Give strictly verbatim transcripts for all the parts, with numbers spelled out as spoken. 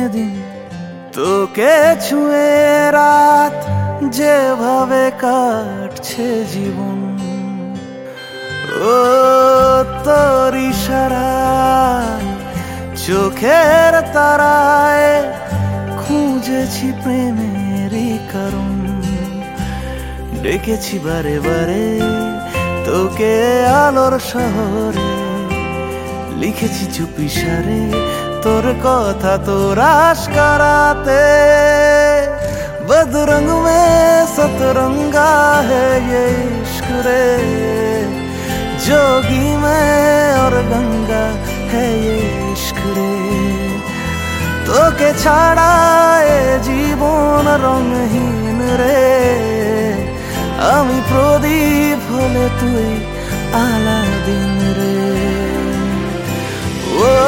দিন তোকে ছুঁয়ে রাত যেভাবে কাটছে জীবন, ও তোর ইশারায় চোখের তারায় খুঁজেছি প্রেমেরই কারণ। ডেকেছি বারে বারে তোকে আলোর শহরে, লিখেছি চুপি সারে তোর কথা তোর আশকারাতে। बदरंग में सतरंगा है ये इश्क रे, जोगी में और गंगा है ये इश्क रे। তোকে ছাড়া এ জীবন রঙহীন রে, আমি প্রদীপ হলে তুই আলাদিন রে। ও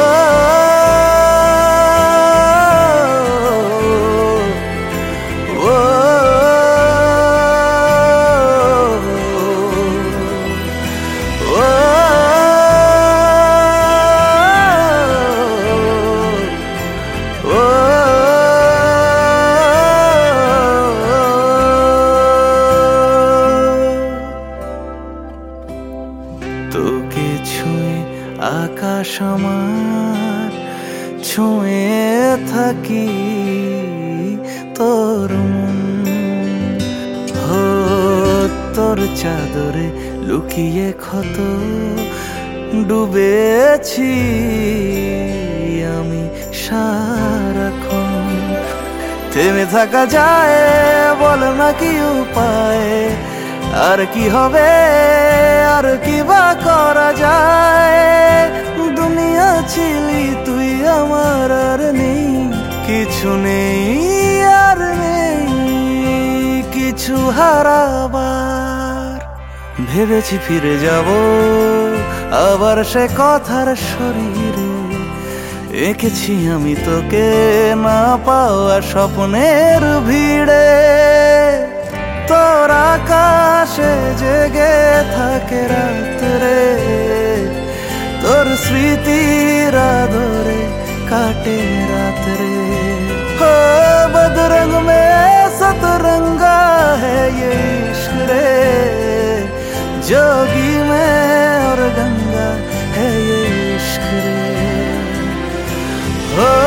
তোকে ছুঁয়ে আকাশ আমার ছুঁয়ে থাকি তোর মন, হো তোর চাদরে লুকিয়ে ক্ষত ডুবেছি আমি সারাক্ষণ। থেমে থাকা যায় বল না কি উপায়, আর কি হবে আর কি বা করা যায়। দুনিয়া ছিলি তুই আমার আর নেই কিছু, নেই আর নেই কিছু হারাবার। ভেবেছি ফিরে যাব আবার সে কথার শরীরে, এঁকেছি আমি তোকে না পাওয়া স্বপ্নের ভিড়ে। তোর আকাশে জেগে থাকে রাত্রে, তোর স্মৃতির আদরে কাটে রাত্রে। हो बदरंग में सतरंगा है ये इश्क रे, जोगी में और गंगा है ये इश्क रे। हो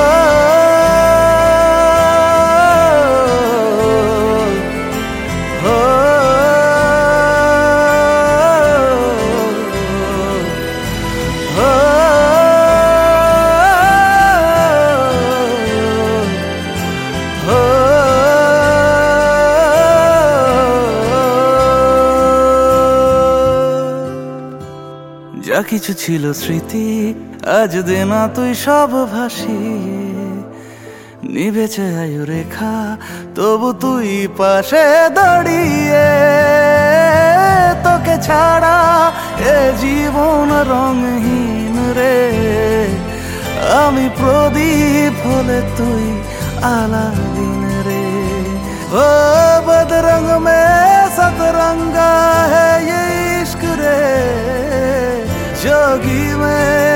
যা কিছু ছিল স্মৃতি আজ দে না তুই সব ভাসিয়ে, নিভেছে আয়ু রেখা তবু তুই পাশে দাঁড়িয়ে। তোকে ছাড়া এ জীবন রঙহীন রে, আমি প্রদীপ হলে তুই আলাদিন রে। ও बदरंग में सतरंगा है ये इश्क रे, जोगी में